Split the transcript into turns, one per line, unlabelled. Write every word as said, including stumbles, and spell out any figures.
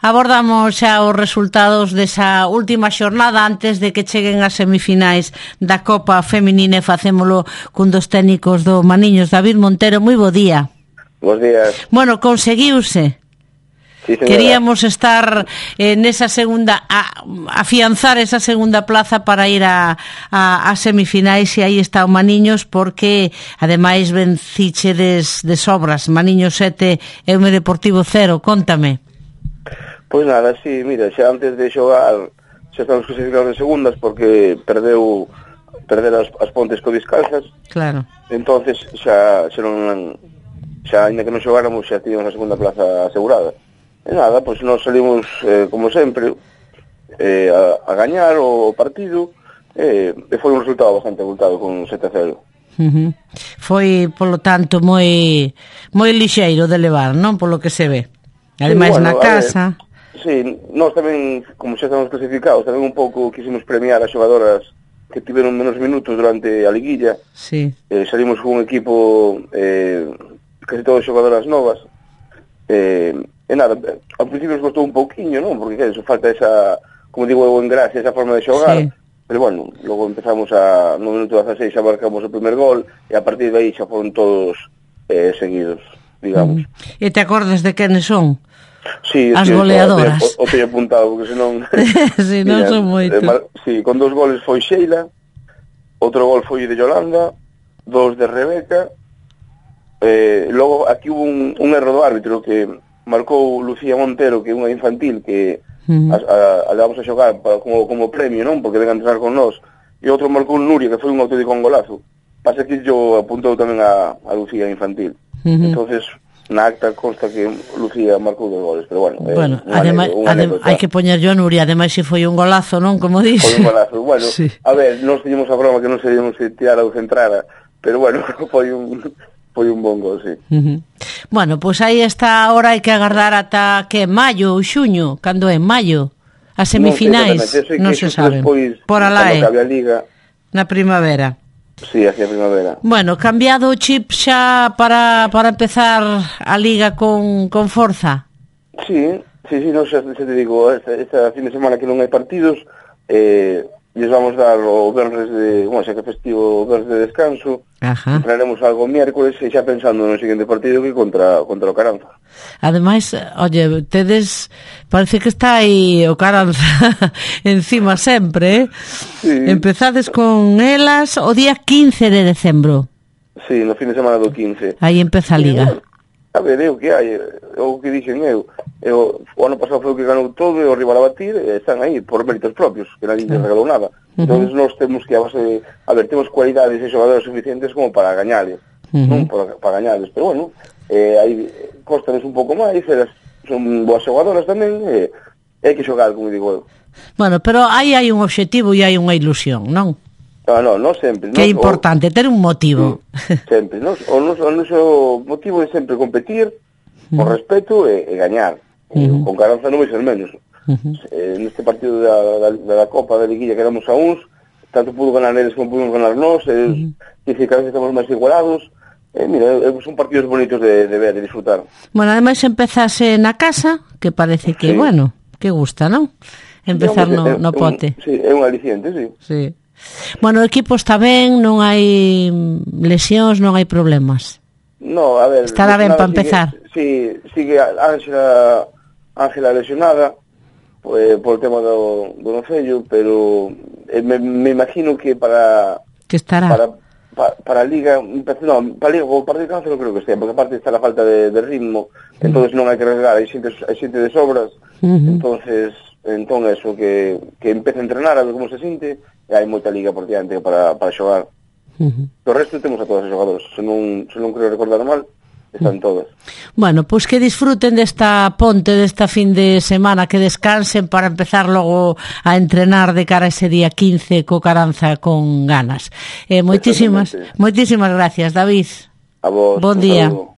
Abordamos xa os resultados desa última xornada antes de que cheguen as semifinais da Copa Feminina e facémolo cun dos técnicos do Maniños. David Montero, moi bo día.
Bos días.
Bueno, conseguiuse.
Sí,
queríamos estar eh, nesa segunda a, afianzar esa segunda plaza para ir a, a, a semifinais, e aí está o Maniños, porque ademais venciche des, de sobras. Maniños sete e o Deportivo cero. Contame.
Pois nada, sí, mira, xa antes de xogar xa estamos clasificados de segundas porque perdeu perder as, as Pontes co Descalzas.
Claro.
Entonces xa xa non xa ainda que non xogáramos xa tíamos a segunda plaza asegurada. E nada, pois nós salimos eh, como sempre eh, a, a gañar o partido eh, e foi un resultado bastante abultado con sete a cero.
Uh-huh. Foi, polo tanto, moi moi lixeiro de levar, non? Polo que se ve. Ademais, sí, bueno, na casa.
Ver, sí, nós tamén, como xa estamos clasificados, tamén un pouco quisimos premiar as xogadoras que tiveron menos minutos durante a liguilla.
Sí.
Eh, salimos con un equipo eh, casi todas xogadoras novas. Eh, e nada, ao principio nos costou un pouquiño, non? Porque que, eso falta esa, como digo eu, en gracia, esa forma de xogar. Sí. Pero bueno, logo empezamos a no minuto dieciséis xa marcamos o primer gol e a partir de aí xa foron todos eh, seguidos, digamos.
Mm. E te acordas de quenes son?
Sí,
as
sí,
goleadoras.
O, o teño apuntado, porque senón...
si, non son moito.
Eh, sí, con dos goles foi Sheila, outro gol foi de Yolanda, dos de Rebeca, eh, logo aquí hubo un, un erro do árbitro que marcou Lucía Montero, que é unha infantil, que uh-huh. a, a, a levamos a xogar para, como, como premio, non? Porque ven a entrenar con nós. E outro marcou Nuria, que foi un auténtico golazo. Pasa que yo apuntou tamén a, a Lucía infantil. Uh-huh. Entonces... na acta consta que Lucía marcou dos goles, pero bueno,
bueno
eh,
ademais, adem, hai que poñer yo a Nuria, ademais se foi un golazo, non? Como dixe.
Foi un golazo, bueno,
sí.
A ver, non teñemos a broma que non sabíamos se tirara ou centrara, pero bueno, foi un foi un bon gol, sí.
Uh-huh. Bueno, pois pues aí está, ahora hai que agardar ata que maio ou xuño, cando é maio, as semifinais, non se sabe. Por alá é, na primavera.
Sí, hacia primavera.
Bueno, cambiado o chip xa para, para empezar a Liga con, con forza?
Sí, sí, sí, no, xa, xa te digo, esta, esta fin de semana que non hai partidos, eh, les vamos dar o venres de, bueno, xa que festivo o venres de descanso. Ajá. Entrenaremos algo miércoles e xa pensando no seguinte partido que contra, contra o Caranza.
Ademais, oye, tedes, parece que está aí o Caranza encima sempre, eh? Sí. Empezades con elas o día quince de decembro.
Sí, no fin de semana do quince.
Aí empeza a Liga.
A ver, eu que hai, o que dixen eu, eu, o ano pasado foi o que ganou todo e o rival a batir, e están aí por méritos propios, que nadie les regalou nada. Uh-huh. Entón, nós temos que, a base, a ver, temos cualidades e xogadores suficientes como para gañarles, uh-huh. non para, para gañarles, pero bueno, eh, aí costanes un pouco máis, elas son boas xogadoras tamén, e eh, hai que xogar, como digo eu.
Bueno, pero aí hai un objetivo e hai unha ilusión, non?
No, no, no sempre.
Que é importante, o, ter un motivo.
Sí, sempre. Nos, o, noso, o noso motivo é sempre competir, uh-huh. con respeto e, e gañar. Uh-huh. Con Caranza non vai ser menos. Uh-huh. Eh, neste partido da, da, da Copa da Liguilla que éramos a uns, tanto pudo ganar eles como pudimos ganar nós, e uh-huh. que cada vez estamos máis igualados. Eh, mira, son partidos bonitos de, de ver e disfrutar.
Bueno, ademais empezase na casa, que parece que, sí. bueno, que gusta, non? Empezar no, no pote.
Un, sí, é un aliciente, sí.
Sí. Bueno, o equipo está ben, non hai lesións, non hai problemas.
No, a ver...
Estará ben para empezar.
Sí, sigue Ángela Ángela lesionada pues, por el tema do, do nocello, pero eh, me, me imagino que para...
Que estará?
Para, para, para a Liga... No, para a Liga, o partido de cáncer non creo que estea, porque aparte está la falta de, de ritmo, mm. entonces non hai que arriesgar, hai xente, hai xente de sobras, uh-huh. entonces... Entón, eso, que, que empece a entrenar, a ver como se sinte, e hai moita liga por diante para, para xogar. Uh-huh. O resto temos a todas as xogadoras, se non, se non creo recordar mal, están todas.
Bueno, pois pues que disfruten desta ponte, desta fin de semana, que descansen para empezar logo a entrenar de cara a ese día quince co Caranza con ganas. Eh, moitísimas, moitísimas gracias, David.
A vos.
Bon día. Saludo.